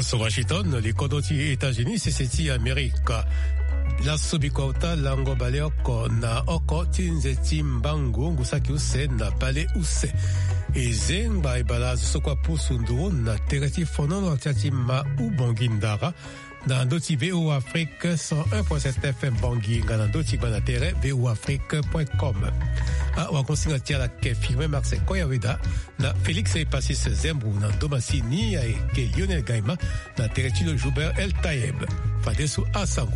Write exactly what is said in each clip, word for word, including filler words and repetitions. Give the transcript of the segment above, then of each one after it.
Fados Washington, les kodoti États-Unis, c'est Amérique. La sobikota lango baleoko na oko tinzeti mbango ngusaki use na bale use. Ezengba ibala sokwa pusundu na tereti fonono tiati ma ubongindara. Na ndoti V O Afrique cent un virgule sept F M Bangui na ndoti banatere v o afrique point com. A wakonsinga tia la ke firme Marseille Koyaweda na Félix Epassis Zembou na domasi ni ya ke Lionel Gaima na tereti de Joubert El Tayeb. Fadesu a Sango.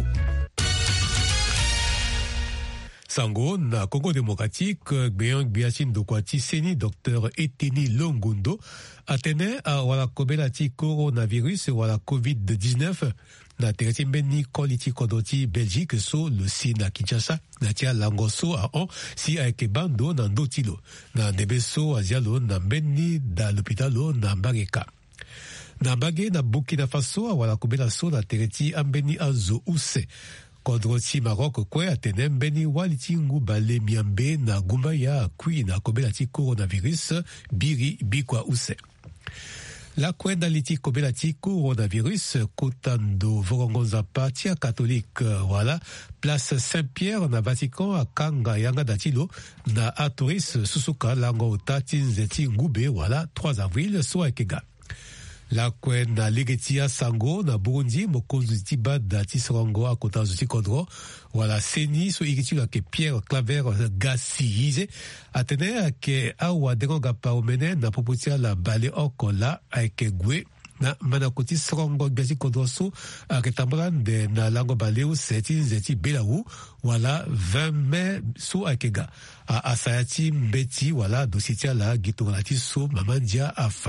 Sango na Congo démocratique, Gbeang Biachin Dokwati Seni Docteur Eteni Longundo atene a wala kobelati coronavirus wala covid dix-neuf na tereti mbeni koliti kodoti Belgique so le si na Kinshasa na tia langoso a on si a ekebando na ndotilo na debeso azialo na mbeni da l'hôpitalo na Mbageka. Na Mbage na Burkina Faso a wala kobela so na tereti ambeni azo use. Kodroti Maroc kwe atene mbeni waliti ngubale miambe na gumba ya kui na kobelati coronavirus biri bikwa use. La kwenda liti kobelati coronavirus kotando vorongonza patia catholique wala place Saint-Pierre na Vatican a kanga yanga datilo na atoris susuka lango tatinzeti ngube wala trois avril so ekega. La kwenda legetia sango na Burundi mokonzi tiba dati sorongo a kota zuti kodro wala seni so igitu ke Pierre Claver Gassize atene ke awa denga pa omene na propotia la bale okola ake gwe na manakoti sorongo gasi kodro so aketambrande na lango baleu seti zeti belawu wala vingt mai so akega a asayati mbeti wala dositia la gitorati so mamandia afa.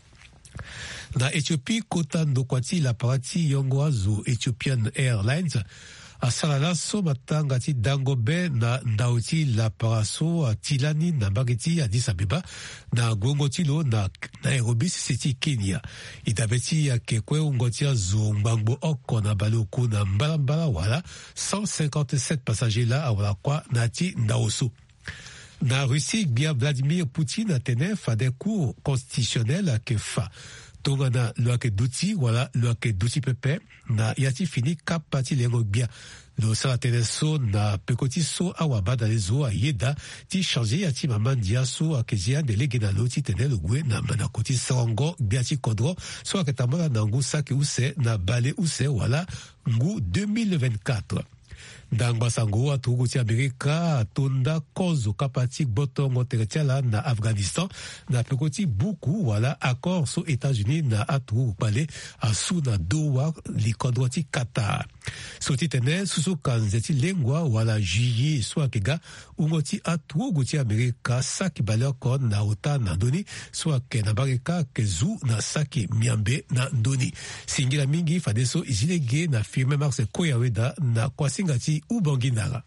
Na Éthiopie, kota ndokwati la parati yongo azo Ethiopian Airlines asalala so matangati dangobe na ndauti la paraso a Tilani na Mbageti Addis Abeba na gongotilo na Nairobi City Kenya. Itabeti ya kekwe ungoti azo mbangbo oko na baloku na mbalambala wala cent cinquante-sept passagers la awala kwa nati ndaoso. Na Russie, bien Vladimir Poutine atene fa des cours constitutionnels ke fa. Tongana loake douti, voilà, loake douti pepe, na yati fini kapati lengo bia. Lo salatene so na pekoti so awaba da lezo a yeda, ti change yati mamandia so a kezia de legena loti tene le gwe na manakoti sarango biati kodro, so a ketamala na ngu saki use na bale use, voilà, ngu deux mille vingt-quatre. Dangba sango atuguti Amerika tonda kozo kapati botongo teretiala na Afghanistan na pekoti buku wala accord so États-Unis na atugu pale asu na dowa likodwati Qatar. Soti tene susu kanzeti lengwa wala juillet so akega ungoti atuguti Amerika saki baloko na ota na doni so ake na bareka kezu na saki miambe na ndoni. Singila mingi fadeso izilege na firme Marseille Koyaweda na kwasingati Ubangindara.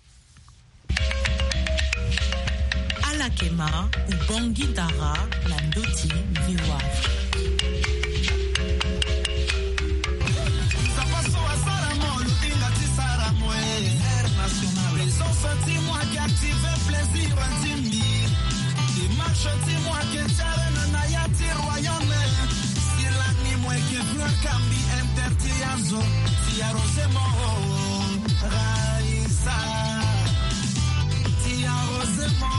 Alakema Ubangindara na ndoti viwa. Senti-moi qui active plaisir intime. Démarche-moi qui t'arène na yati royaume. Si l'anime qui veut cambi intertiazo. Si arrosemo Raïsa. Si arrosemo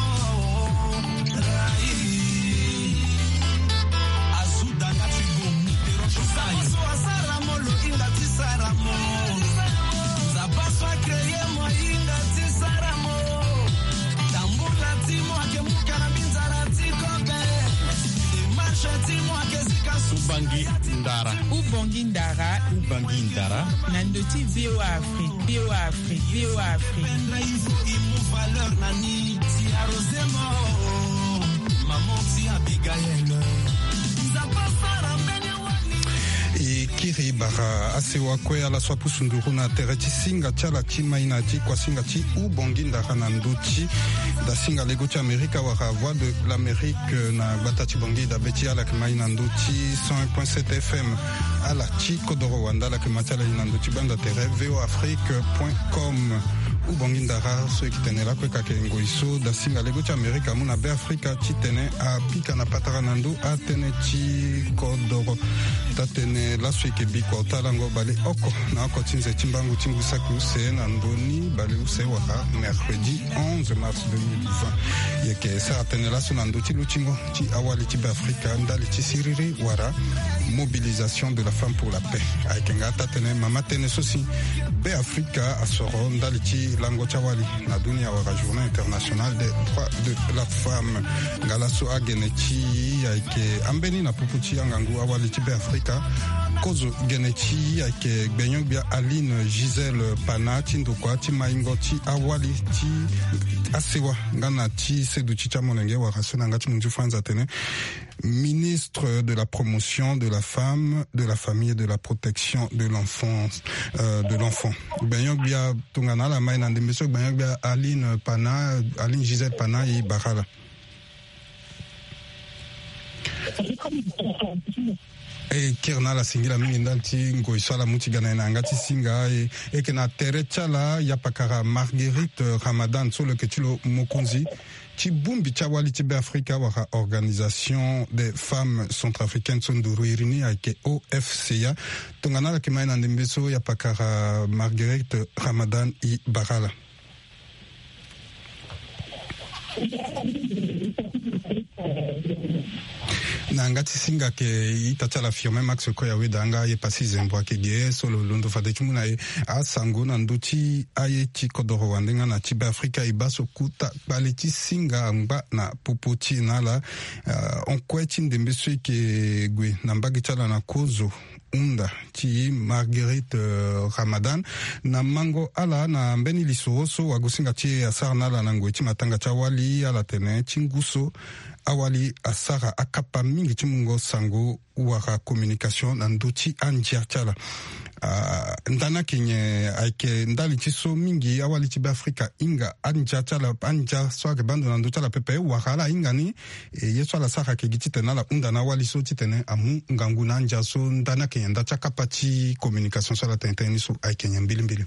Raï. Azuda gatigo mutero chosai. So asaramo lo inda tisaramo. Zabaso a créer moi inda tisaramo. Tambula timo ake mukana binzara tikobe. Demarche timo ake zikasu. Ubangi Ndara. Ubangi Ndara. Ubangi Ndara. Nandoti V O Afrique. V O Afrique. V O Afrique. Pendraifu imu valeur nani. Si arosemo. Maman si Abigail. Zabasara mbene wani. E kiri bara asewa kwe ala swapu sunduru na tereti singa chala chima inati kwa singa chi Ubongi Ndara na nduchi da singa legoti Amerika wara voix de l'Amérique na batati bongi da beti ala kima ina nduchi cent un virgule sept F M ala chi kodoro wanda la kima chala ina nduchi banda tere v o afrique point com ubongi ndara so ekitene la kweka ke ngoiso da singa lego cha Amerika muna be Afrika chitene a pika na patara nando atene chi kodoro tatene la so ekebi kwa talango bale oko na oko tinze chimbangu tingu saku se nandoni bale use waka mercredi onze mars deux mille vingt yeke sa atene la so nando chi luchingo chi awali chi be Afrika ndali chi siriri wara mobilisation de la femme pour la paix aikenga tatene mama tene sosi be Afrika asoro ndali chi lango chawali na dunia wa journée internationale des droits de la femme ngalaso agene chi aike ambeni na pupuchi angangu awali chi be Afrika kozo gene chi aike gbenyo bia Aline Gisèle Pana tindo kwa ti maingo ti awali ti asewa ngana ti sedu chi chamonenge wa rasona ngati munju fanza tene ministre de la promotion de la femme, de la famille et de la protection de l'enfant, euh, de l'enfant. Benyok bia tungana la maina de monsieur Benyok bia Aline Pana, Aline Gisèle Pana et Barala. E kirna la singila mingi ndalti ngoiswa la muti gana ina ngati singa e, e kena tere chala ya pakara Marguerite Ramadan so le ketilo mokunzi ti bumbi cha wali ti be Afrika waka organisation des femmes centrafricaines sonduru irini ake O F C A tongana la kimaina ndembeso ya pakara Marguerite Ramadan i Barala. Na ngati singa ke itacha la firme Max Koya wedanga ye pasi zembwa ke ge solo londo fade chumuna e a sango na nduti aye chi kodoro wandenga na chiba Afrika ibaso kuta baleti singa ngba na popoti na la uh, on kweti ndembeso ke gwe na mbagi chala na kozo unda chi Marguerite uh, Ramadan na mango ala na mbeni lisoroso wagusinga chi asar na la nangwe chi matanga chawali ala tene chinguso awali asara akapa mingi chimungo sango waka communication na nduti anjia chala uh, ndana kenye aike ndali chiso mingi awali chiba Afrika inga anja chala anja swage bando na nduti chala pepe wakala inga ni e, yeso ala sara ke gitite na la unda na wali so titene amu ngangu na anja so ndana kenye ndacha kapati communication chala tenteni so aike nye mbili mbili.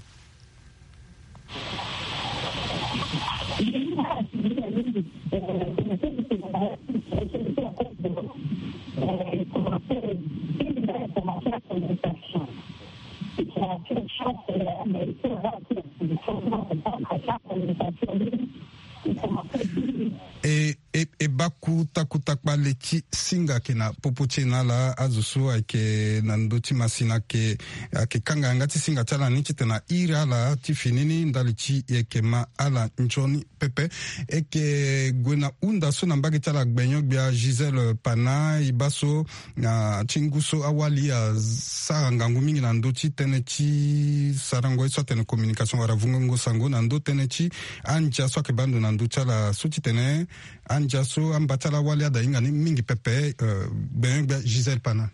E, e, e baku taku takba leki singa ke na popoche na la azusu ake na ndoti masina ke ake kanga ngati singa chala ni chitena ira la tifinini ndali chi eke ma ala njoni pepe eke gwena unda so na mbage chala gbenyo bia Gisèle Pana ibaso na chinguso awali ya saranga ngumingi na ndoti tene chi sarango so tene communication wara vungo sango na ndo tene chi anja so ke bando na ndo chala so tene anja so ambatala wali ada inga ni mingi pepe uh, ben Gisèle Pana.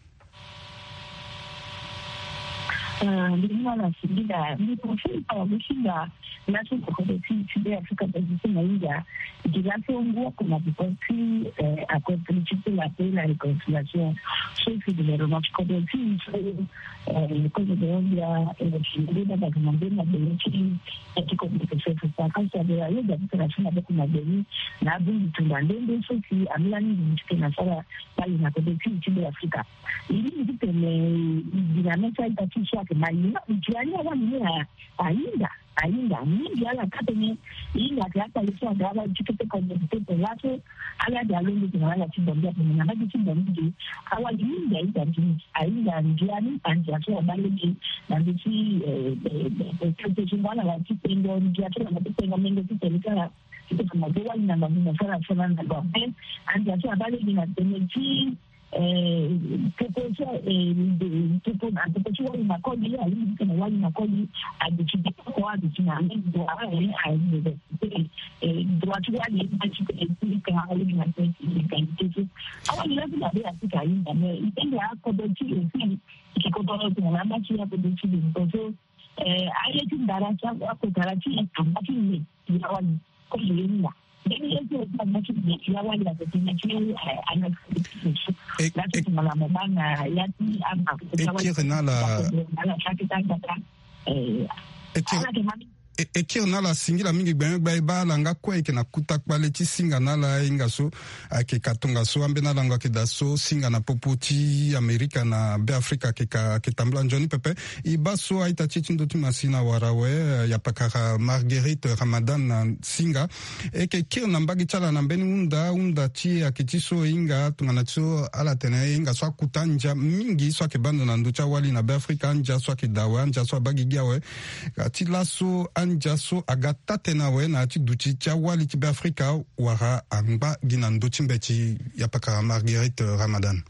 Lima la singida ni profili pa wishinga nacho kukodesi chide Afrika bazisi na inga dilate ongua kuna bikosi a contribuer la paix la réconciliation so c'est de remarque kodesi so le code de India et le chinde da demande na benchi et communication ça quand ça de la yoga international avec ma demi na bundu tundandende so si amlani ni na sala pale na kodesi chide Afrika ili ni tele dinamika itatisha malina ujiani ala mimi ainda ainda mingi ala katene ina hata ilikuwa dawa jikete kwa mtoto wake ala dialogue na ala timbia na maji timbia hawa mingi ainda ainda njiani anja so balegi na ndisi eh kwa jingwana la tipendo njiato na mapendo mengi tipeleka kama doa ina na mfano sana na babe anja so balegi na temeji eh kupocha eh tupo na tupo wali makodi ya hivi kama wali makodi adichidi kwa adichina ndio wale aibu eh ndio watu wali adichidi kama wali na tenti kanitetu awali lazima bia sika inda na ipende hapo dochi hivi ikikotoa kuna machi hapo dochi ndio eh ayeti darasa hapo darasa ambapo ni ya wali kwa hiyo Deni yetu tunataka ya wale wa kutumia ana lakini mala mbana yati ama ekirna la e kir nala singila mingi gbenyo gbai ba langa kwa ike na kutak pale ti singa nala inga so ake katonga so ambe nala nga ke da so singa na popoti Amerika na be Afrika ke ka ke tambla njoni pepe i ba so aita chichi ndoti masina warawe ya pakara Marguerite Ramadan na singa e ke kir na mbagi chala na mbeni unda unda ti ake ti so inga tungana so ala tene inga so kutanja mingi so ke bando na nducha wali na be Afrika anja so ke dawa anja so bagi giawe ati laso anja so agata tena we na ati duchi cha wali ti be Afrika wara amba gina nduchi mbeti ya pakara Marguerite Ramadan.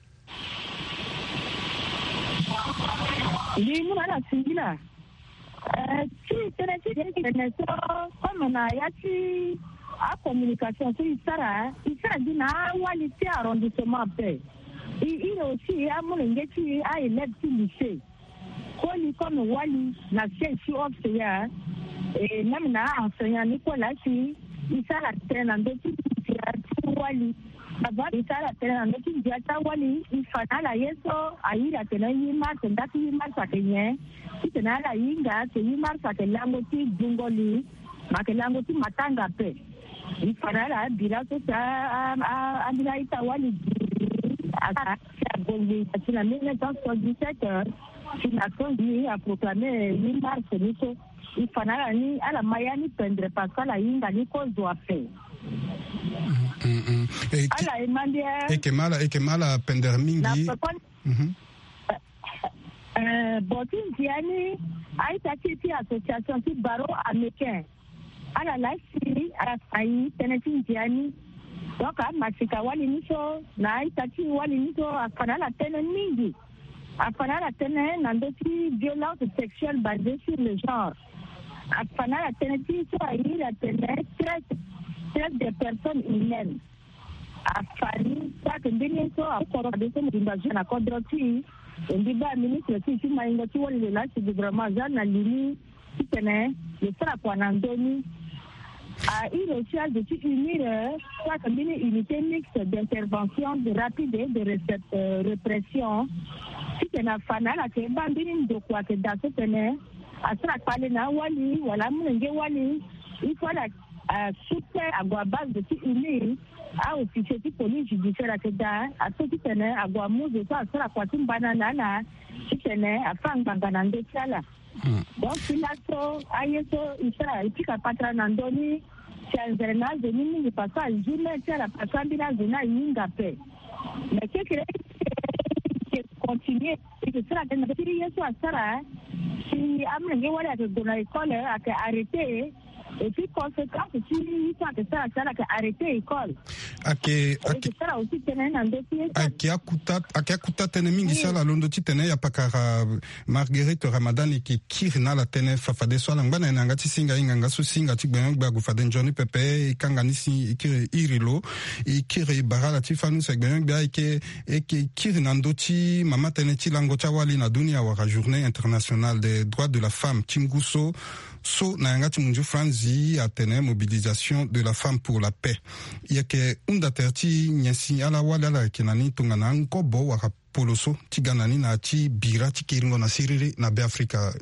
Li muna la singila. Euh, si tene ti tene so comme na ya ti a communication so isara isara dina wali ti arrondissement pe. I il aussi a mon ngeti a élève ti lycée. Koli comme wali na siège officer et même na enseignant Nicolas si isara tena ndoti ti wali. Aba isara tena ndoti ti wali ifana yeso aira tena yima tenda ti yima sakenye. Tena la inga te yima sakelango ti jungoli makelango ti matanga pe. Ifana la bila so sa amina ita wali a bongi na mille neuf cent soixante-dix-sept si Nations Unies a proclamé huit mars niso ifana la ni ala mayani pendre pasala inga ni kozo afe. Ala emandia ekemala ekemala pender mingi. Euh, Botin Diani a été association qui baro américain. À la Lassi, à la Saï, Tenetin Diani. Donc, à Masika Waliniso, na Itati Waliniso, à Fanala Tenen Mingi. À Fanala Tenen, Nandoti, violence sexuelle basée sur le genre. À Fanala Tenetin, soit il a tenu traite des personnes humaines. À Fani, ça que Beniso a encore des invasions à Kodroti. Ndiba ministre si si maingo ti wali la si gouvernement na lini tene le sera kwa ndoni a il aussi a de unir soit comme une unité mixte d'intervention de rapide et de répression si tena fana la ke bandini ndo kwa ke da tene a sera pale na wali wala munenge wali il faut la super à base de unir a officier ti police judiciaire akeda a to tene agwa muzo so asara kwa timbana nana tene afanga ngana ndetala donc là so ayeso isara itika patra nandoni chanzerna zeni ni pasa june tela pasa bila zena yinga pe mais quelque que continuer et sera tena tiri yeso asara si amnenge wala de dona école a arrêté. Et puis, conséquence, si il faut que ça, ça a arrêté l'école. Ake, ake, ake akuta, ake akuta tene mingi sala londo ti tene ya pakara Marguerite Ramadan ki kirna la tene fafade so la ngana na ngati singa inga ngaso singa ti gbenyo gba gu fade njoni pepe ikanga nisi ikire irilo ikire barala ti fanu se gbenyo gba ike eke kirna ndoti mama tene ti lango chawali na dunia wa journée internationale des droits de la femme Tinguso so na ngati munju franzi atene mobilisation de la femme pour la paix yake unda terti nyasi ala wala la kenani tungana nkobo wa poloso tiganani na ti bira ti kiringo na siriri na be Afrika.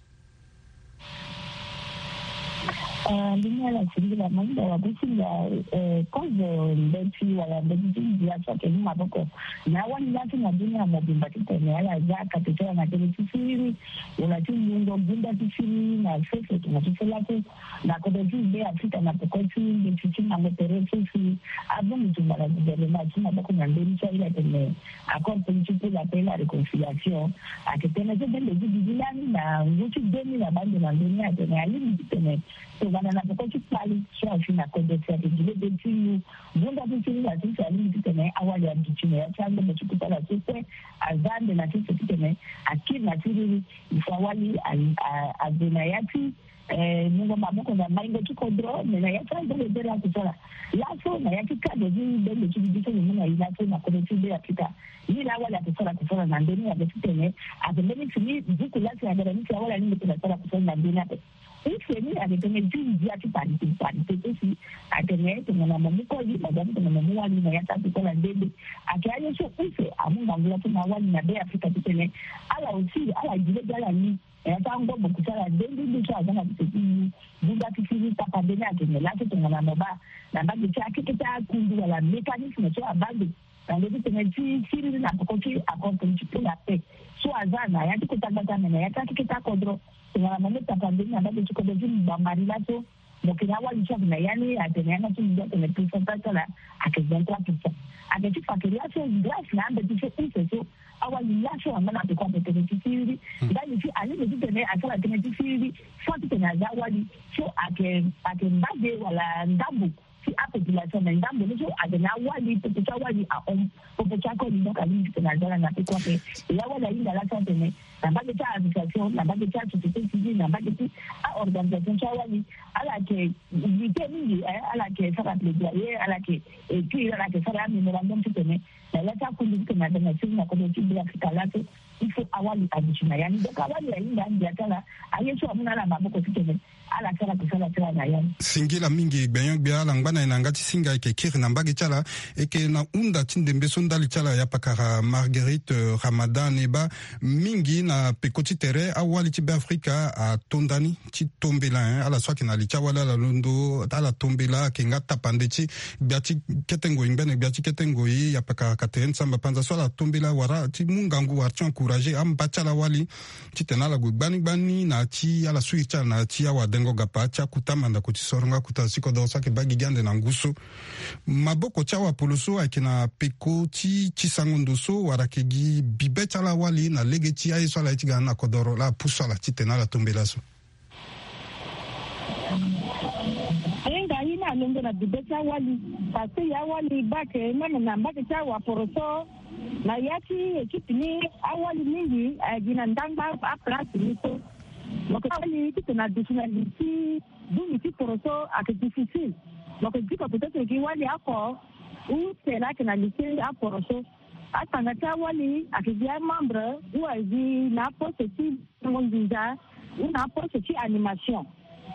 Euh, l'Union la Syrie, la Mali, la Russie, la cause de la Belgique, la Chine, la Boko. Na wani lati na dunia mobimba kitene ala za katika na televisheni wala tu mungo bunda tisiri na sasa tunachofanya na kwa juu be Afrika na pokochi ni chichi na mteresi si abo mtumba la gouvernement tuna bako na ndeni cha ile tene accord politique pour la paix la réconciliation akitena je bende jidilani na nguchi deni na bande na dunia tene ali tene to bana na pokochi pali sio afina kode ya dile denti bunda tisiri na tisiri ali tene awali ya dichine ya chango mchukuta la sisi azande na sisi tene akili na siri ifawali azinayati eh mungo maboko na maingo tukodro na yata ndio ndio kusala laso na yati kado zi ndio chibidisho ni mwana na ilato na community ya Afrika ni la wala kusala kusala na ndeni ya betene ademeni fini buku la ya ndani ya wala ni kusala kusala na ndeni hapo ifeni ademeni jinsi ya kipani kipani tesi ademeni tuna mamiko hii madam tuna mamua ni na yata kusala ndeni akiaje sio ife amunga ngula tuna wali na be Afrika tene ala usi ala jile gala ni yatango bokusala ndeni ndicho azana tesi bunga kifiri tapandena kwenye lake tuna mamba na baadhi chake kita kundu wala mekanisme cho abadi na ndio tumeji siri na pokoki akontinitu la pe so azana yati kutangata na yati kita kodro tuna mama tapandena baadhi tuko beji mbambari lato mokina wali cho na yani atenena tu ndio tuna pesa la akizenta pesa akati fakiria so glass na ande tu so so awali lasho amana kwa peteneti siri ndani si alime tu tena akala teneti siri foti tena zawadi so ake ake mbade wala ndambu si population na ndambo ndio adena wali population wali a on population ko ndio kali tena zala na kwa pe ya wala inda la tena na baadhi ya association na baadhi ya society civil na baadhi ya organisation cha wali ala ke vite mingi ala ke sara plaidoyer ala ke puis ala ke sara memorandum tena na leta kundi tena na sisi na community ya Afrika lato il faut awali additional yani donc awali ya inda ndia tala ayeso amuna na maboko tena ala kala kusala tala na yani singila mingi benyo bia langbana inangati singa ke kir na mbagi chala eke na unda tindembe sondali chala ya pakara Marguerite Ramadan eba mingi na pekoti tere awali tibe Afrika a tondani ti tombela ala swaki na licha wala la londo ala tombela kenga tapande ti biati ketengo imbene biati ketengo ya pakara Catherine Samba panza swala tombela wara ti mungangu warti encourager am bachala wali ti tenala gbani gbani na ti ala suicha na ti awa dengo gapa cha kutamanda kuti soronga kutasiko dosa ke bagi gande na ngusu maboko cha wa poloso akina peko ti chisangondoso warakegi bibecha la wali na legeti ay so la itiga na kodoro la pusa la titena la tombelaso enga ina longo na bibecha wali pase ya wali bake mama na bake cha wa poloso na yati ekipini awali mingi agina ndanga a place nito wakati tuna difficulty duni ti poroso ak difficile donc dit que peut-être que wali ako ou c'est là que na lycée a poroso atangata wali ak dia membre ou azi na poste ti mondiza ou na poste ti animation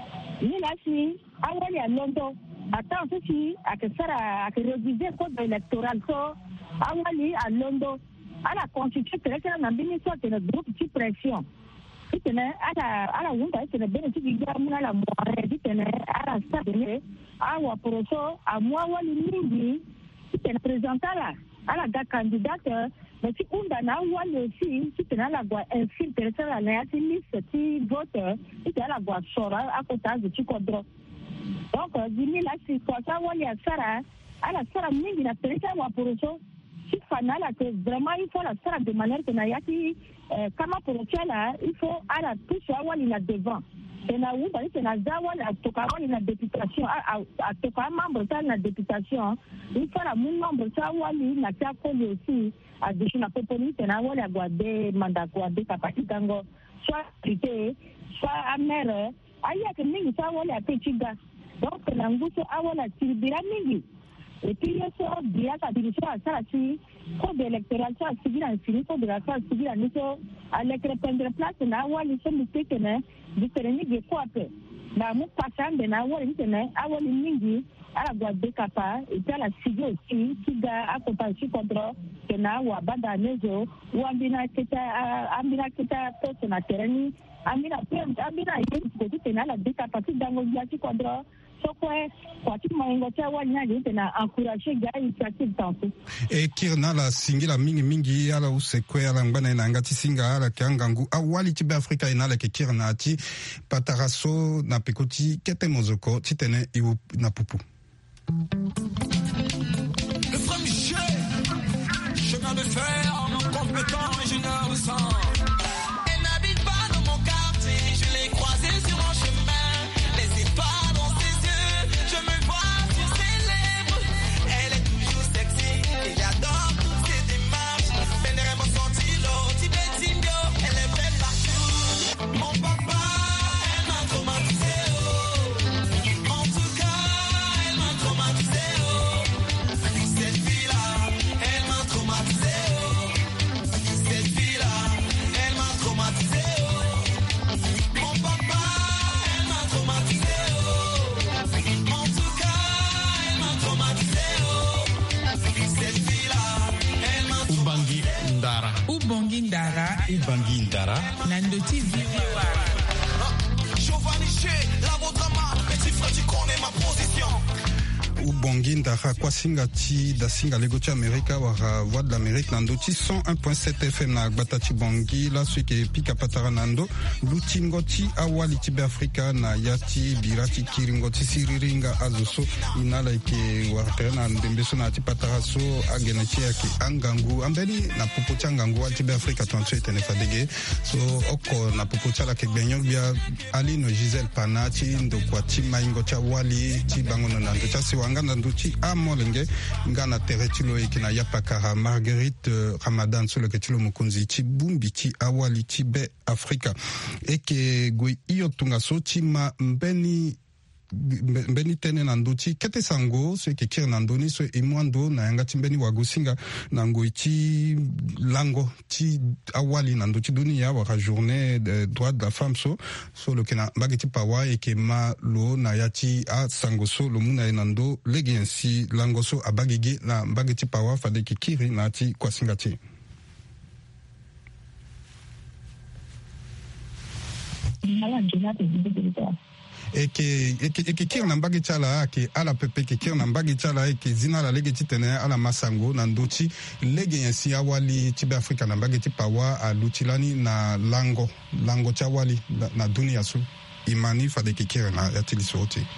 ni la si awali a londo attends ceci ak sara ak réviser code électoral so awali a londo ala constituer très na bini so de groupe de pression itene ala ala wunda itene bene tigi gamu ala moare itene ala sabene awa proso amwa wali mingi itene presentala ala ga candidate mais si unda na wali aussi itene ala gwa infiltrer la na yati liste ti vote itene ala gwa sora akota zu kodro donc dimi la si kwa sa wali asara ala sara mingi na teresa wa proso si fanala que vraiment il faut la faire de manière que nayati kama porochela il faut ala touche awali na devant tena uba tena zawali atoka awali na députation atoka membre ta na députation il faut la mon membre ta awali na ta koli aussi addition popoli tena awali agwade mandat gwade kapati tango soit crité soit amere aya que mingi ta awali apechiga donc na nguso awali tibira mingi et puis il y a bien sa direction à ça ci code électoral ça civil en fini code de la ça civil en niso à l'écrépendre place na wali so mistake na différent de quoi peu na mu pasande na wali tene awali mingi ala gwa dekapa et puis la civil aussi qui ga accompagner contre que na wa banda nezo wambina kita ambina kita poste na terrain ambina ambina yiki ko tena la dekapa ti dango ya ci contre e kirna la singila mingi mingi ala usekwe ala ngana inanga tisinga ala kiangangu awali tibe Afrika inala ke kirna ti pataraso na pekoti kete mozoko titene iwu na pupu le frère chemin de fer mon compétent ingénieur de sang. Ubangi Ndara. Nandoti V O A. Giovanni Che, la Vodama, petit frère, tu connais ma position. Ubongi Ndara Kwasinga Ti da Singa Lego Ti Amerika wara Voix de l'Amérique Nando Ti cent un point sept F M na Gbata Ti Bongi la suite ke Pika Patara Nando Lutingo Ti Awali Ti Be Afrika na Yati Birati Kiringo Ti Siriringa Azoso inala ke wara na Ndembeso na Ti Patara so agena Ti yake Angangu ambeli na popo Ti Angangu Ti Be Afrika twenty eight ne fadege so oko na popo Ti ala ke benyo bia Ali no Giselle Pana Ti ndokwa Ti Maingo Ti Awali Ti Bangono Nando Ti Siwa ngana nduti amolenge ngana teretilo ikina yapakara Marguerite uh, Ramadan solo ketilo mukunzi ti bumbi ti awali ti Be Afrika eke gwe iyo tunga so ti ma mbeni mbeni tene na nduti kete sango so eke kir na ndoni so imwando na yanga ti mbeni wagusinga na ngoi ti lango ti awali na nduti dunia waka journée de droit de la femme so so lo kena mbage ti pawa eke ma lo na ya ti a sango so lo muna e na ndo lege yansi lango so abagege na mbage ti pawa fade ke kiri na ti kwasinga ti eke eke eke kir na mbagi chala ake ala pepe ke kir na mbagi chala eke zina la lege ti tene ala masango na ndoti lege yansi awali ti Be Afrika na mbagi ti pawa a lutilani na lango lango ti awali na, na dunia so imani fade ke kir na ya tili so ti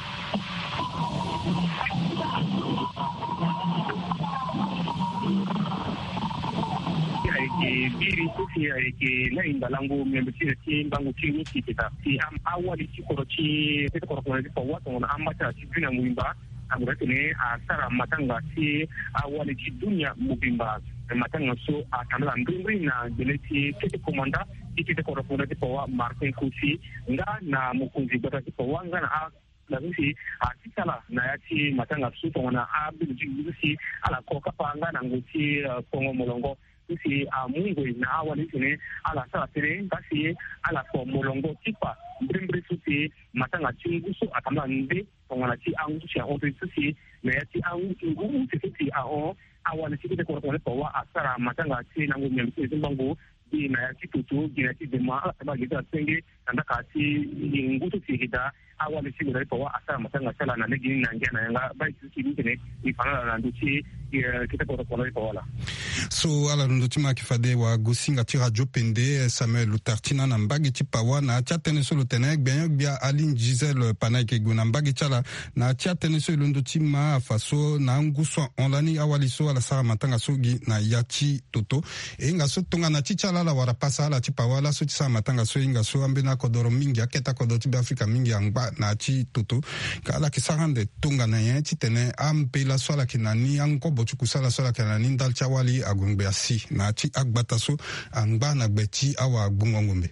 biri kufi ke na inda lango membeti ti bangu ti ni ti ta ti am awali ti ko ti ti ko ko ko wa to na amata ti bina muimba amurate ne a sara matanga ti awali ti dunia mubimba matanga so a tamla ndungri na geleti ti komanda ti ti ko ko ti ko wa Martin Kusi nga na mukunzi bata ti ko wanga na la visi a tikala na yati matanga so to na a bi ji ala ko kapanga na nguti kongo molongo isi a mungo na awali sine ala sa tere kasi ala ko molongo tipa mbrimbre suti matanga chingusu atamla nde tongana ti angu sia o suti na yati angu ngu suti a o awali tikite ko ko wa asara matanga ti nangu nyamti zimbangu di na yati tutu gina ti dema ala ba gita senge anda kasi ngu suti kita awali tikite ko wa asara matanga sala na negi na ngana yanga ba ti ni ni pana na nduchi kita ko ko ko wala so ala nduti ma kifade wa gosinga ti radio pende Samuel Lutartina na mbagi ti pawa na tia tene so lo tene gbenyo bia Aline Giselle Pana ke guna mbagi chala na tia tene so lo nduti ma faso na nguso onlani awali so ala sara matanga so gi na yachi toto e nga so tonga na ti chala la wara pasa ala ti pawa la so ti sara matanga so inga so ambena kodoro mingi aketa kodoro ti Be Afrika mingi angba na ti toto ka ala ki sarande tonga na yen ti tene ampela so ala ki nani anko botu kusala so ala ki nani ndal chawali agungbe asi na ti agbata so angba na gbeti awa agbungongombe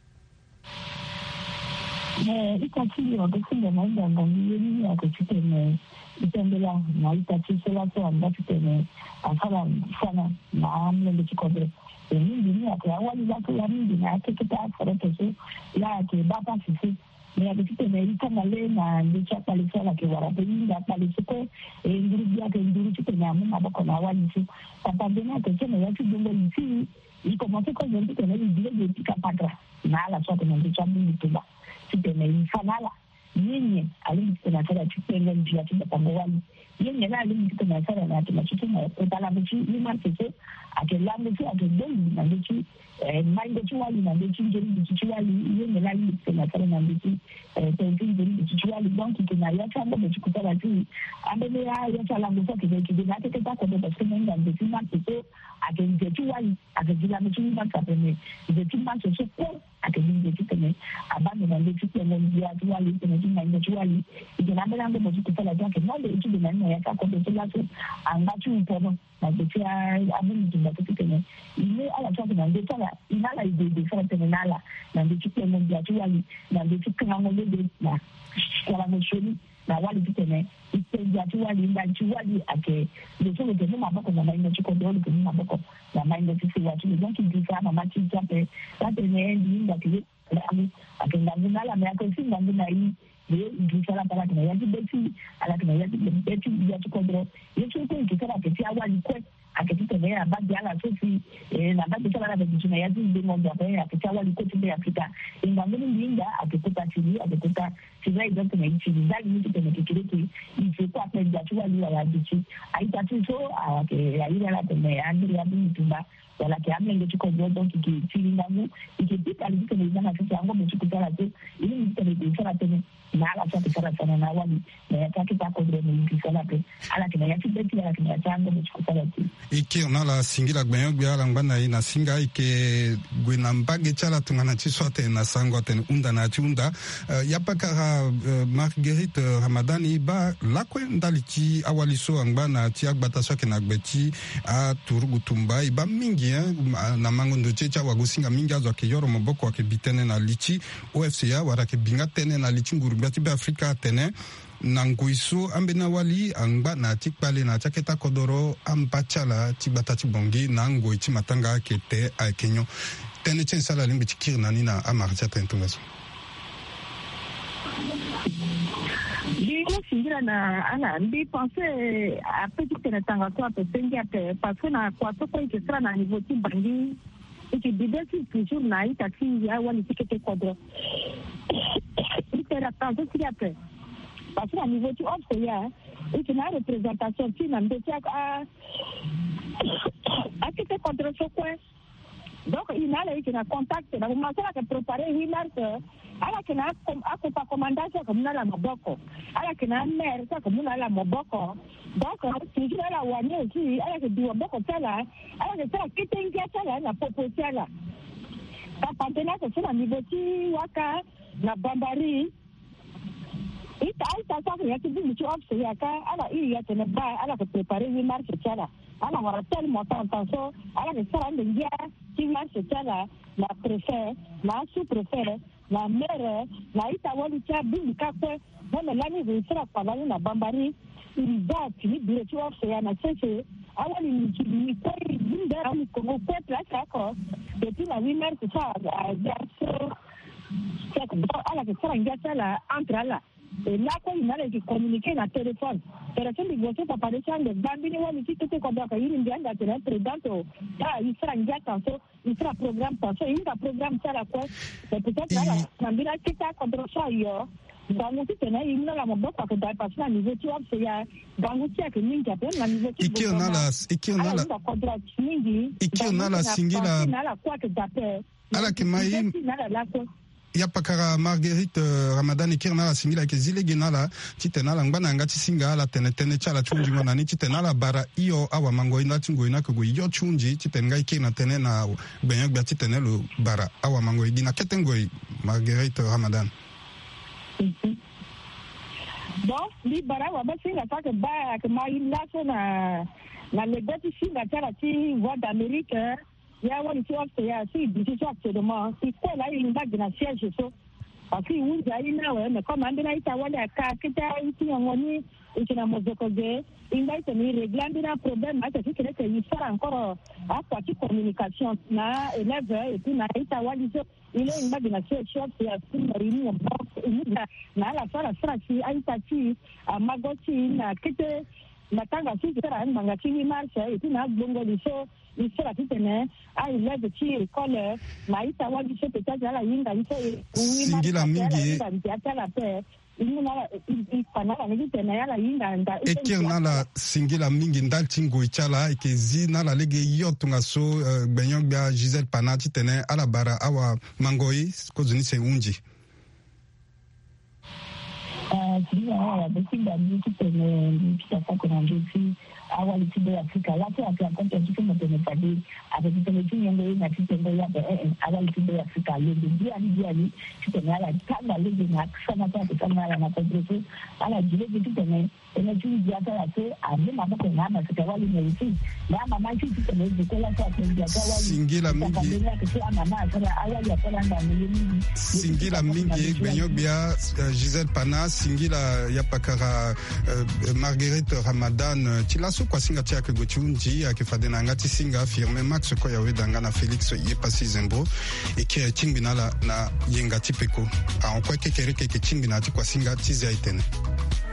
Eh, ikati yo kusinga na nda ngani yeni ya kuchitene itembela na ikati sela so anda chitene afala sana na amle chikobe yeni ndini ya kwa wali la kwa mingi na keketa foreto so ya ke baba sisi ya kuchitene itama le na ndicha pale sala ke warape inga pale siko e nguru ya ke nguru chitene amu maboko na wali so tapambena ke chene ya chidongo isi iko mafiko ndio tena ndio ndio tikapatra na ala sote na ndicha mingi tuba tene infanala yenye alimtena tena tupenge njia tiba pangwani yenye na alimtena tena na tena tutuma utala mchi ni marketo akelango tu akedongi na ndichi eh maingo tu wali na ndichi njeri ndichi wali yenye na alimtena tena na ndichi eh tenti njeri ndichi wali donc tena ya chamba mchi kutala tu ambele ya ya chalango sote ke ke na tete ta ko ba sema nda ndichi marketo akenje tu wali akejila mchi ni marketo ne ndichi marketo ko akejinje tena abandi na ndichi tena njia tu wali tena tu maingo tu wali ijana mbele ngo mchi kutala tu no le tu de na ya ka ko de la tu anga tu mpono na betia abuni tumba tukene ile ala twa na ndetala inala ide de fara tenala na ndichi tena njia tu wali na ndichi kana ngole de na kala mshoni na wali tukene itenja tu wali nda tu wali ake le so de mama bako na maingo chiko dole ke mama bako na maingo tisi watu ni donc ndisa mama chichape tate ne ndi nda kile ami akenda ngala me akosinga ngina hii ye ndisala pala kana yati beti ala kana yati beti ya tukodro yesu ko ndisala beti awali kwe akitutene abadi ala sofi na abadi kala na vijana ya zindi ngombe ya akitawa likoti ya Afrika ingangeni linda akikuta chini akikuta chini ndio tunaichini zali mtu tena kikiriki ifika kwa jachua liwa ya bichi aitatizo ake aila la tena ya ndiri ya bitumba wala kiamle ndio chiko jodo kikitili nangu ikipita alikuwa ni zana sasa ngombe chukutala tu ili mtu tena tena na ala cha kisara sana na wali na yataki pa kodre ni kisala pe ala kina yati beti ala kina chango ni chukutala tu iki onala singila gbenyo gbiala ngana ina singa ike gwena mbage chala tungana chiswate na sango ten unda na chunda uh, yapaka uh, Marguerite Ramadani ba lakwe ndalichi awaliso angba ti agbata soke na gbeti a turugu tumba iba mingi eh, na mangondo checha wagusinga mingi azo ke yoro moboko wa ke bitene na lichi O F C A wara ke binga tene na lichi nguru biati be Afrika tene nanguisu ambena wali angba na tikpale na chaketa kodoro ambachala tibata tibongi na ngoi chimatanga kete a Kenyo tene chen sala limbi chikir nani na amarcha tentungaso Digo singira na ana ndi pense a petit tene tanga to a pengia te parce que na kwa to ko ikisra na niveau ti bangi iki bidesi toujours na ita ti ya wali tikete kodoro itera tanto ti après parce que à niveau du O F C A il y a une représentation qui n'a pas à qui te contre ce quoi donc il a là il a contact na commencer à préparer une marque ala kina ako pa commandation comme na la maboko ala kina maire ça comme na la maboko donc toujours la wane aussi ala que dio boko tala ala que ça qui tenga tala na proposer là ka pantena c'est na niveau ti waka na bambari ita ita sasa ya kibi mtu ofse ya ka ala hii ya tena ba ala kuprepare hii marche chala ala waratel montant tanso ala ni sara ndia hii marche chala na préfet na sous-préfet na maire na ita wali cha bingi kakwe bona lani zisira kwa lani na bambari ilizati ni bile tu ofse ya na sese ala ni ni kwa binda ni kongo kwa plasa ko depuis la hii marche chala ya so ala que sara ndia chala entre ala et là quand il a communiqué na téléphone téléphone de voiture pas parler de bambini wani qui était comme ça il vient d'être président ah il sera engagé tanto il sera programme tanto il va programme ça la quoi c'est peut-être là bambina qui ta contre ça yo bangu tena imna la maboko kwa parce que niveau tu vois c'est ya bangu tia que ninja pe na niveau tu iki onala iki onala iki onala singila na quoi que d'appel ala kemai yapakara Marguerite uh, Ramadani kirna singila ke zile genala titenala ngana ngati singa la tene tene chala chunji ngona ni titenala bara iyo awa mango ina tingo ina ko yo chunji titenga ikena tene na benyak ba titenelo bara awa mango igina ketengoi Marguerite Ramadani bon li bara wa ba singa ta ke ba ke mai la na na legati singa chala ti voix d'Amérique ya wani ci ofse ya si bisi ofse de ma si ko la yi ba gina siège so parce que oui ya ina we me comme andina ita wala ka kita iti ngoni ikina mozoko ge inda ita ni reglando na problème ata ki kile yi sara encore a kwa ki communication na élève et puis na ita wali so ile inda gina siège ofse ya si na rini na na la sara sara si aita ti amagoti na kite matanga si sara nganga ti marche et puis na bongo liso il sera tout tene a il lève ti école na ita wali se peut-être la yinga il fait singila mingi eke nala singila mingi ndaltingo ichala eke zi nala lege yotunga so uh, benyong bia Gisèle Panati tene ala bara awa mangoi kozuni se unji euh si awa besi bani tene kitaka kuna ndisi awali tibe Afrika watu wa konta kitu mtene fadi avec tene tingo na tingo ya eh awali tibe Afrika lebe dia ni dia ni tene ala kama lebe na sana kwa kama na kodreso ala jile kitu tene tene tu dia ta ate ame mama ko na na kwa wali ni si na mama tu tene dikola kwa dia kwa wali singila mingi singila mingi benyo bia Gisèle Pana singila yapakara uh, Marguerite Ramadan tilaso kwa singa tia ke gochunji akifadena ngati singa firme Max ko yawe dangana Felix yepasi zembo eke chimbinala na yenga tipeko a on kwa kekereke ke chimbina ti kwa singa tizi aitene